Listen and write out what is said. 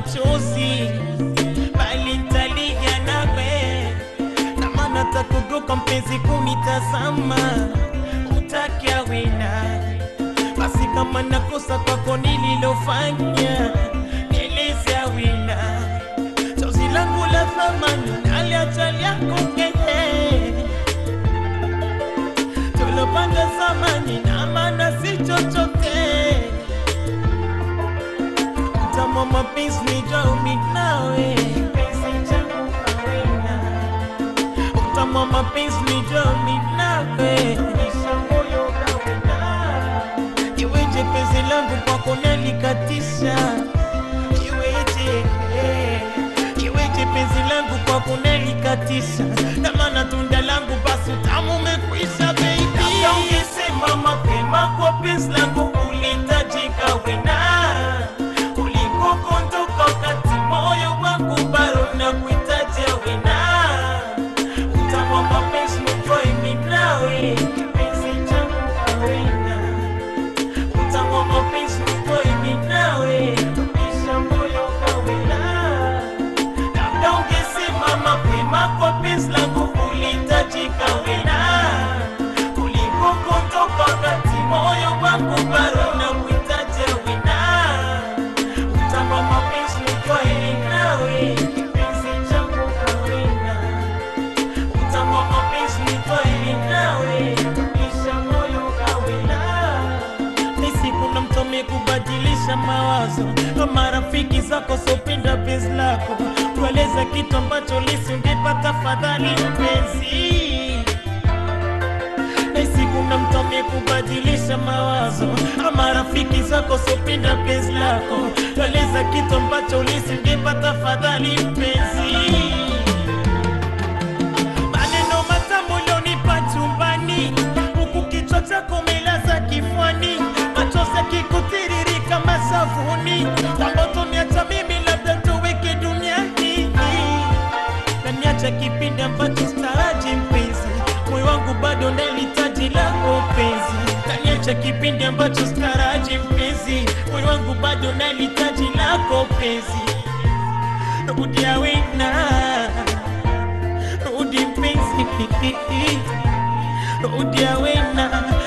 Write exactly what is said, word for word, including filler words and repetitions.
machozi, bali nitalia nawe. Na maana takugoka mpenzi kunitazama, utakia wina. Basi kama nakosa kwako nililofanya, nieleze wina. Chozi langu la thamani naliacha yako keye. Tulopanga zamani na maana si chochote. Utama mapenzi nijaumi nawe, utama mapenzi nijaumi nawe. Iweje penzi langu kwako nalikatisha, iweje Iweje penzi langu kwako nalikatisha. Na maana tunda langu basi utamu umekwisha baby. Kama ungesema mapema kwa penzi langu ulihitajika wena, kuliko kuondoka wakati moyo wangu bado nakuhitaji wena. Utamu wa mapenzi nijue mimi nawe, kipenzi changu wena. Utamu wa mapenzi nijue mimi nawe, kisha moyo kawena. Labda ungesema mapema kwa penzi langu ulihitajika wena, kuliko kuondoka wakati moyo wangu bado nakuhitaji wena. Utamu wa mapenzi nijue mimi nawe, kipenzi changu wena. Utamu wa mapenzi nijue mimi nawe, kisha moyo kawena. Ni siku na mtu amekubadilisha mawazo, marafiki zako sopenda penzi lako, kueleza kitu ambacho lisingepata fadhali mpenzi. Ni siku na mtu amekubadilisha mawazo, marafiki zako sopenda penzi lako, kueleza kitu ambacho lisingepata fadhali mpenzi. Maneno matamu ulionipa chumbani, huku kichwa chako umelaza kifuani, machozi yakikutiririka mashavuni. Ambacho niacha mimi labda tuweke duniani, na niacha kipindi ambacho staraji mpenzi, moyo wangu bado nalihitaji lako penzi. Na niacha kipindi ambacho staraji mpenzi, moyo wangu bado nalihitaji lako penzi. Rudi wena, rudi mpenzi, rudi wena.